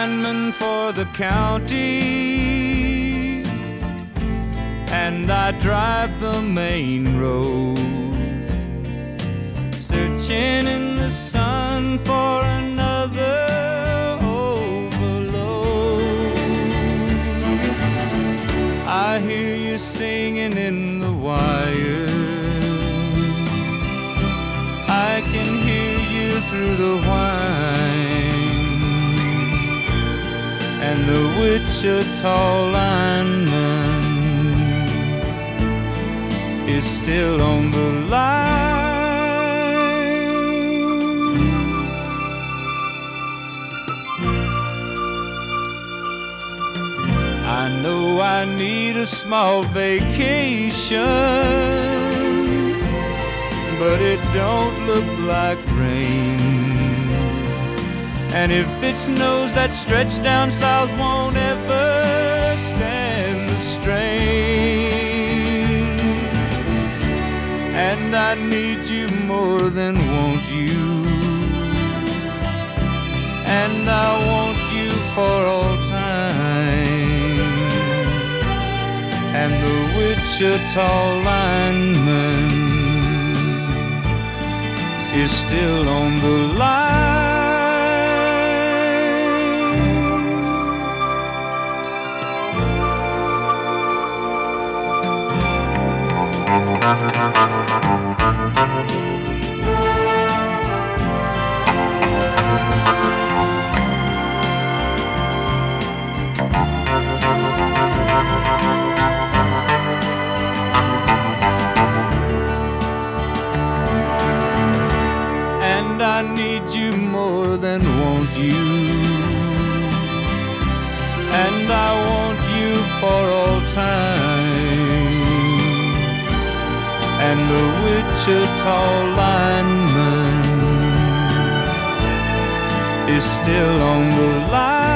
lineman for the county, and I drive the main road, searching in the sun for another overload. I hear you singing in the wire, I can hear you through the whine, and the Wichita lineman is still on the line. I know I need a small vacation, but it don't look like rain. And if it snows, that stretch down south won't ever stand the strain. And I need you more than want you, and I want you for all time. And the Wichita lineman is still on the line. And I need you more than want you, and I want you for all time. And the Wichita lineman is still on the line.